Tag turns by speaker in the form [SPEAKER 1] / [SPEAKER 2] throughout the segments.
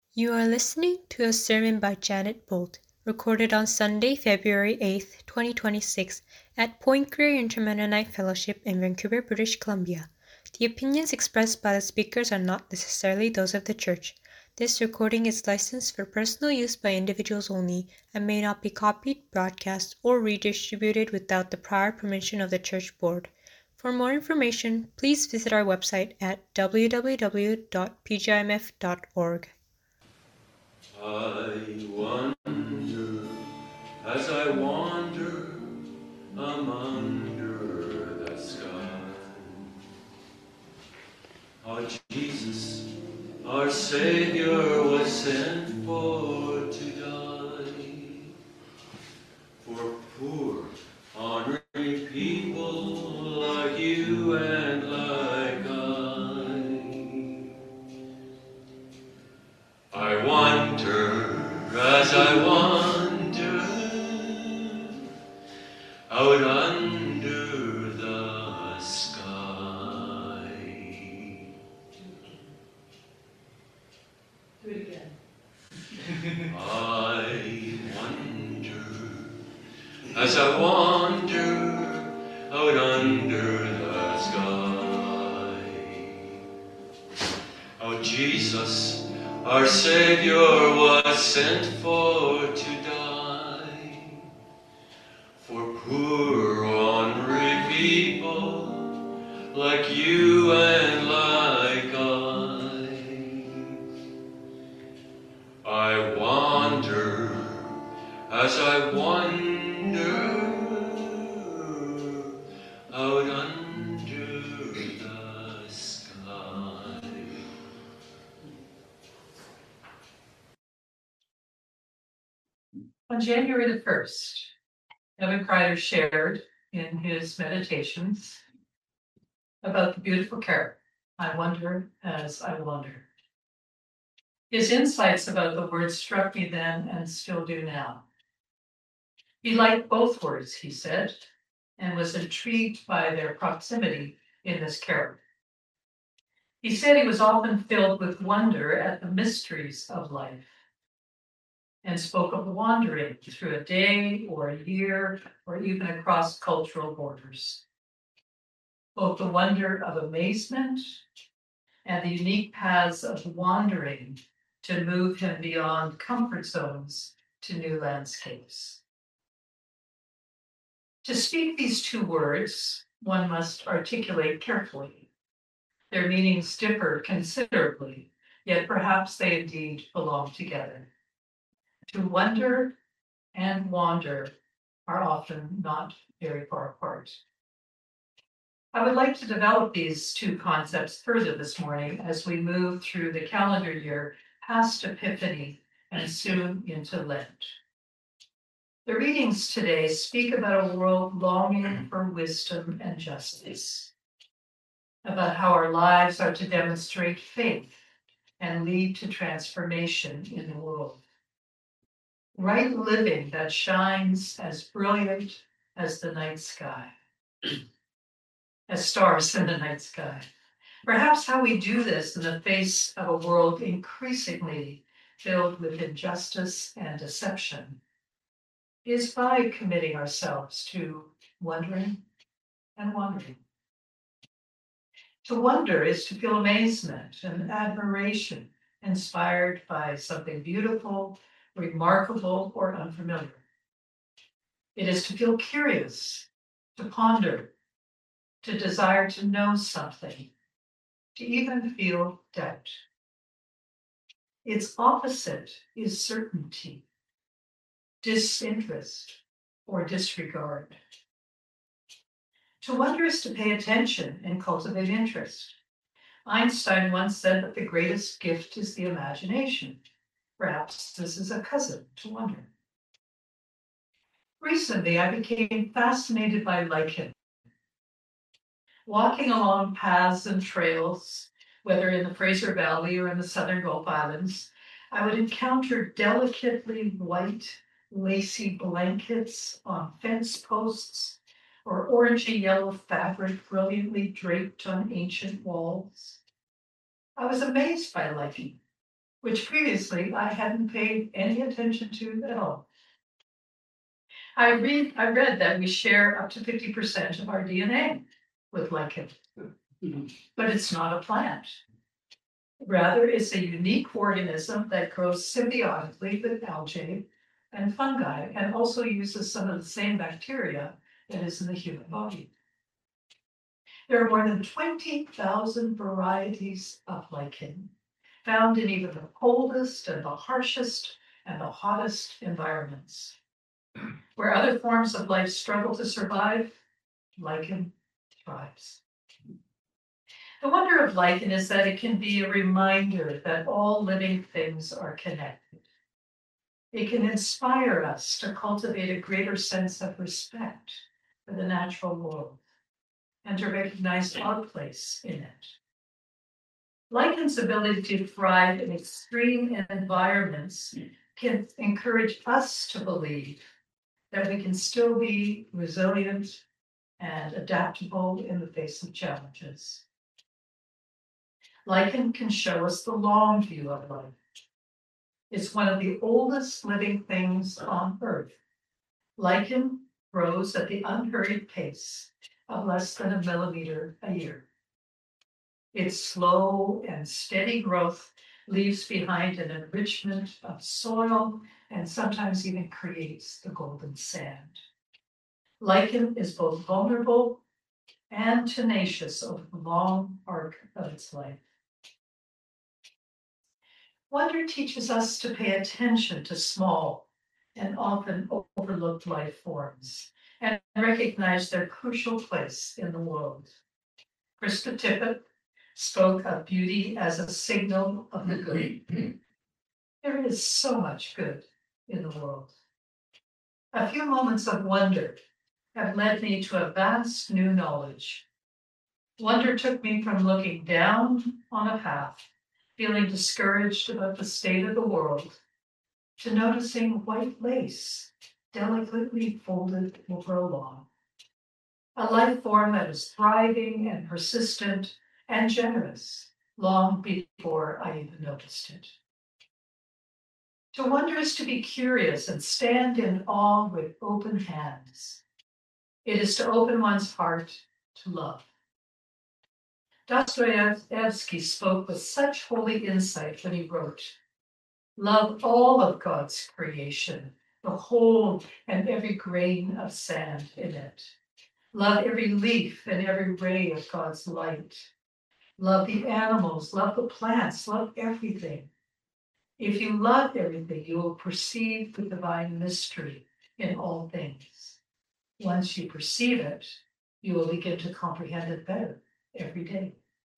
[SPEAKER 1] You are listening to a sermon by Janet Bolt, recorded on Sunday, February 8th, 2026, at Point Grey Intermennonite Fellowship in Vancouver, British Columbia. The opinions expressed by the speakers are not necessarily those of the church. This recording is licensed for personal use by individuals only and may not be copied, broadcast, or redistributed without the prior permission of the church board. For more information, please visit our website at www.pgimf.org.
[SPEAKER 2] I wonder as I wander under the sky, how Jesus, our Savior, was sent for to die, for poor, ornery people like you and like I wonder as I wander out under the sky.
[SPEAKER 3] Do it again.
[SPEAKER 2] I wonder as I wander out under the sky. Oh, Jesus, our Savior, was sent for to die, for poor, ornery people like you and like I wander as I wander out under the sky.
[SPEAKER 3] On January the 1st, Evan Kreider shared in his meditations about the beautiful carol, I Wonder as I Wander. His insights about the words struck me then and still do now. He liked both words, he said, and was intrigued by their proximity in this carol. He said he was often filled with wonder at the mysteries of life, and spoke of wandering through a day or a year or even across cultural borders. Both the wonder of amazement and the unique paths of wandering to move him beyond comfort zones to new landscapes. To speak these two words, one must articulate carefully. Their meanings differ considerably, yet perhaps they indeed belong together. To wonder and wander are often not very far apart. I would like to develop these two concepts further this morning as we move through the calendar year past Epiphany and soon into Lent. The readings today speak about a world longing for wisdom and justice, about how our lives are to demonstrate faith and lead to transformation in the world. Right living that shines as brilliant as the night sky, as stars in the night sky. Perhaps how we do this in the face of a world increasingly filled with injustice and deception is by committing ourselves to wondering and wandering. To wonder is to feel amazement and admiration inspired by something beautiful, remarkable, or unfamiliar. It is to feel curious, to ponder, to desire to know something, to even feel doubt. Its opposite is certainty, disinterest, or disregard. To wonder is to pay attention and cultivate interest. Einstein once said that the greatest gift is the imagination. Perhaps this is a cousin to wonder. Recently, I became fascinated by lichen. Walking along paths and trails, whether in the Fraser Valley or in the Southern Gulf Islands, I would encounter delicately white, lacy blankets on fence posts or orangey yellow fabric brilliantly draped on ancient walls. I was amazed by lichen, which previously I hadn't paid any attention to at all. I read that we share up to 50% of our DNA with lichen, but it's not a plant. Rather, it's a unique organism that grows symbiotically with algae and fungi, and also uses some of the same bacteria that is in the human body. There are more than 20,000 varieties of lichen, found in even the coldest and the harshest and the hottest environments. Where other forms of life struggle to survive, lichen thrives. The wonder of lichen is that it can be a reminder that all living things are connected. It can inspire us to cultivate a greater sense of respect for the natural world and to recognize our place in it. Lichen's ability to thrive in extreme environments can encourage us to believe that we can still be resilient and adaptable in the face of challenges. Lichen can show us the long view of life. It's one of the oldest living things on Earth. Lichen grows at the unhurried pace of less than a millimeter a year. Its slow and steady growth leaves behind an enrichment of soil and sometimes even creates the golden sand. Lichen is both vulnerable and tenacious over the long arc of its life. Wonder teaches us to pay attention to small and often overlooked life forms and recognize their crucial place in the world. Krista Tippett spoke of beauty as a signal of the good. There is so much good in the world. A few moments of wonder have led me to a vast new knowledge. Wonder took me from looking down on a path, feeling discouraged about the state of the world, to noticing white lace delicately folded over a lawn. A life form that is thriving and persistent and generous long before I even noticed it. To wonder is to be curious and stand in awe with open hands. It is to open one's heart to love. Dostoevsky spoke with such holy insight when he wrote, "Love all of God's creation, the whole and every grain of sand in it. Love every leaf and every ray of God's light. Love the animals, love the plants, love everything. If you love everything, you will perceive the divine mystery in all things. Once you perceive it, you will begin to comprehend it better every day."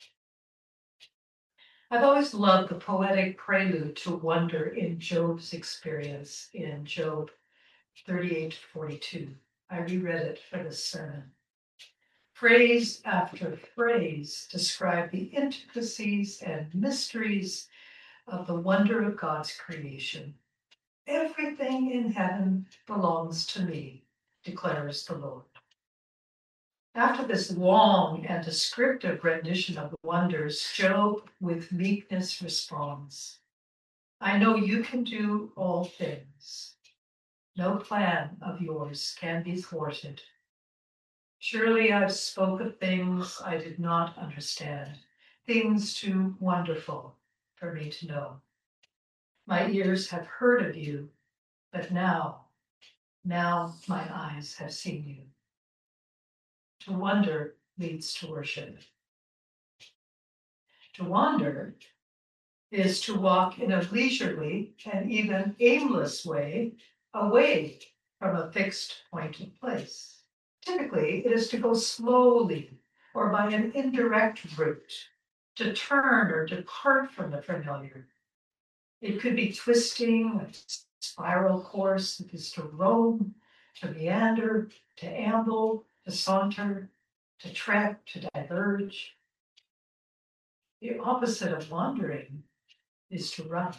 [SPEAKER 3] I've always loved the poetic prelude to wonder in Job's experience in Job 38-42. I reread it for this sermon. Phrase after phrase describe the intricacies and mysteries of the wonder of God's creation. Everything in heaven belongs to me, declares the Lord. After this long and descriptive rendition of the wonders, Job with meekness responds, "I know you can do all things. No plan of yours can be thwarted. Surely I've spoke of things I did not understand, things too wonderful for me to know. My ears have heard of you, but now my eyes have seen you." To wonder leads to worship. To wander is to walk in a leisurely and even aimless way away from a fixed point of place. Typically, it is to go slowly or by an indirect route, to turn or depart from the familiar. It could be twisting a spiral course, it is to roam, to meander, to amble, to saunter, to trek, to diverge. The opposite of wandering is to run,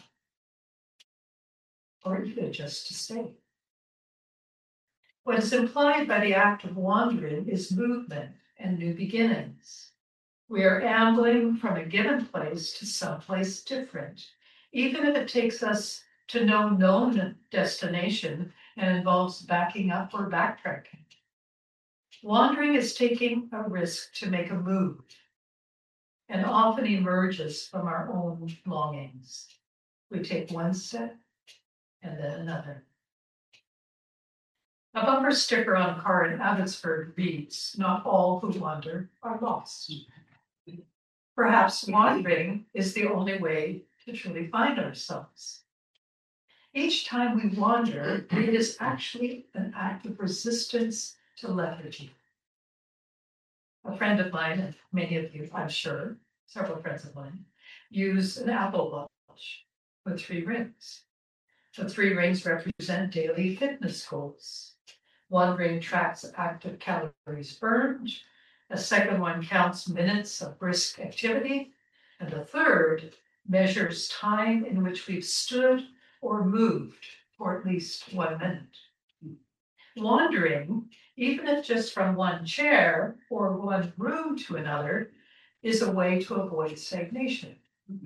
[SPEAKER 3] or even just to stay. What is implied by the act of wandering is movement and new beginnings. We are ambling from a given place to someplace different, even if it takes us to no known destination and involves backing up or backtracking. Wandering is taking a risk to make a move and often emerges from our own longings. We take one step and then another. A bumper sticker on a car in Abbotsford reads, "Not all who wander are lost." Perhaps wandering is the only way to truly find ourselves. Each time we wander, it is actually an act of resistance to lethargy. A friend of mine, and many of you, I'm sure, several friends of mine, use an Apple Watch with 3 rings. The 3 rings represent daily fitness goals. One ring tracks active calories burned, a second one counts minutes of brisk activity, and the third measures time in which we've stood or moved for at least 1 minute. Wandering, even if just from one chair or one room to another, is a way to avoid stagnation.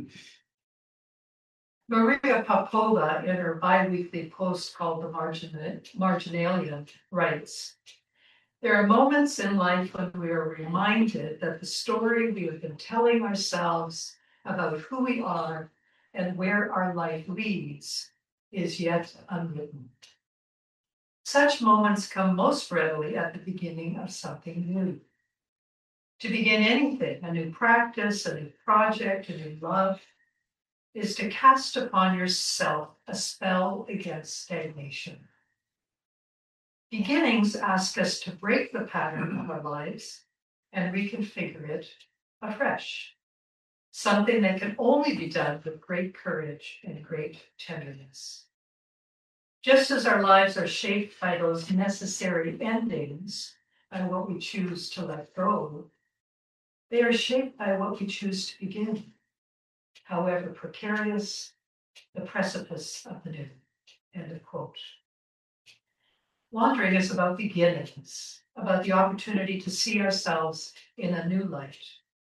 [SPEAKER 3] Maria Popova, in her biweekly post called The Marginalia, writes, "There are moments in life when we are reminded that the story we have been telling ourselves about who we are and where our life leads is yet unwritten. Such moments come most readily at the beginning of something new. To begin anything, a new practice, a new project, a new love, is to cast upon yourself a spell against stagnation. Beginnings ask us to break the pattern of our lives and reconfigure it afresh, something that can only be done with great courage and great tenderness. Just as our lives are shaped by those necessary endings, by what we choose to let go, they are shaped by what we choose to begin, however precarious the precipice of the new." End of quote. Wandering is about beginnings, about the opportunity to see ourselves in a new light.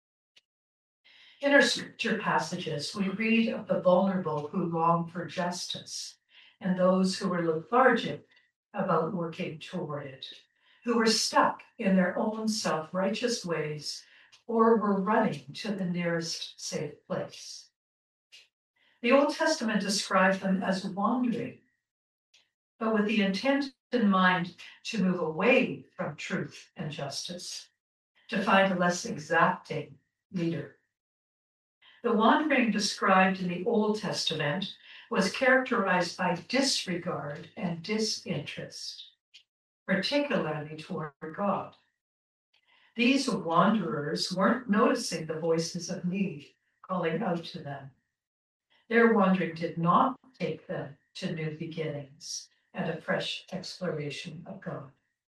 [SPEAKER 3] In our scripture passages, we read of the vulnerable who long for justice and those who were lethargic about working toward it, who were stuck in their own self-righteous ways or were running to the nearest safe place. The Old Testament described them as wandering, but with the intent in mind to move away from truth and justice, to find a less exacting leader. The wandering described in the Old Testament was characterized by disregard and disinterest, particularly toward God. These wanderers weren't noticing the voices of need calling out to them. Their wandering did not take them to new beginnings and a fresh exploration of God.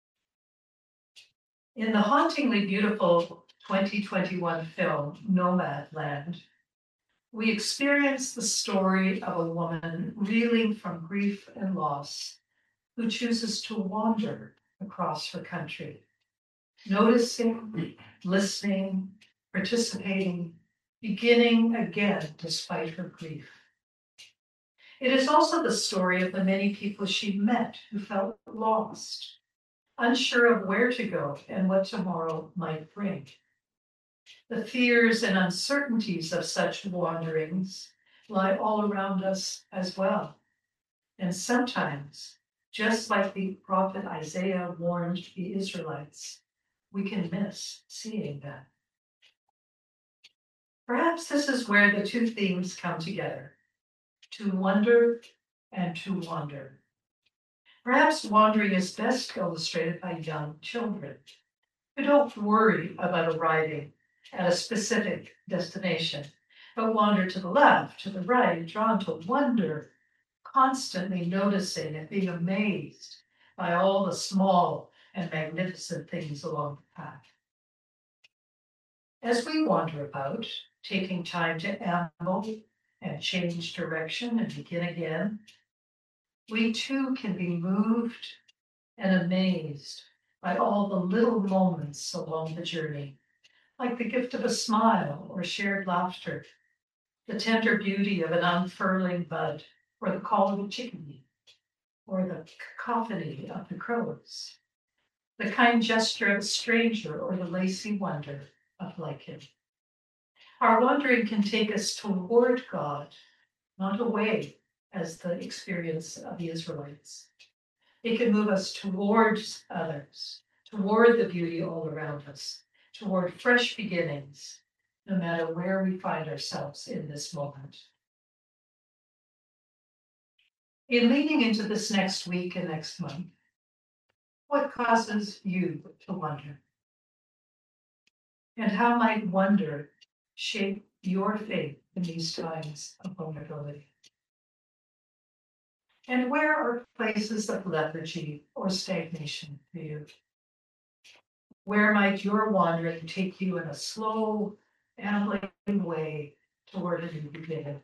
[SPEAKER 3] In the hauntingly beautiful 2021 film, Nomadland, we experience the story of a woman reeling from grief and loss who chooses to wander across her country, noticing, listening, participating, beginning again despite her grief. It is also the story of the many people she met who felt lost, unsure of where to go and what tomorrow might bring. The fears and uncertainties of such wanderings lie all around us as well. And sometimes, just like the prophet Isaiah warned the Israelites, we can miss seeing them. Perhaps this is where the two themes come together: to wonder and to wander. Perhaps wandering is best illustrated by young children who don't worry about arriving at a specific destination, but wander to the left, to the right, drawn to wonder, constantly noticing and being amazed by all the small and magnificent things along the path. As we wander about, taking time to amble and change direction and begin again, we too can be moved and amazed by all the little moments along the journey, like the gift of a smile or shared laughter, the tender beauty of an unfurling bud, or the call of a chickadee, or the cacophony of the crows, the kind gesture of a stranger, or the lacy wonder of lichen. Our wandering can take us toward God, not away, as the experience of the Israelites. It can move us towards others, toward the beauty all around us, toward fresh beginnings, no matter where we find ourselves in this moment. In leaning into this next week and next month, what causes you to wonder? And how might wonder shape your faith in these times of vulnerability? And where are places of lethargy or stagnation for you? Where might your wandering take you in a slow, ambling way toward a new beginning?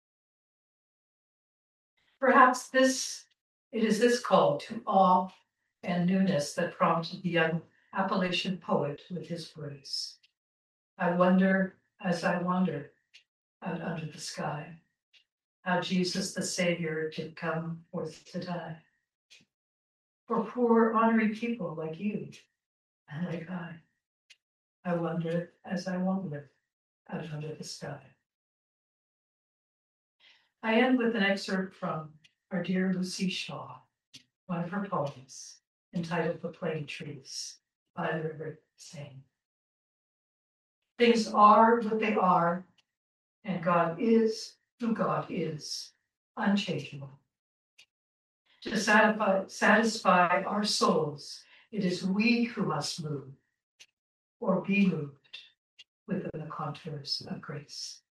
[SPEAKER 3] Perhaps it is this call to awe and newness that prompted the young Appalachian poet with his words. I wonder as I wander out under the sky, how Jesus the Savior did come forth to die. For poor, ornery people like you and like I wonder as I wander out under the sky. I end with an excerpt from our dear Lucy Shaw, one of her poems, entitled The Plane Trees, by the River Seine. Things are what they are, and God is who God is, unchangeable. To satisfy our souls, it is we who must move, or be moved, within the contours of grace.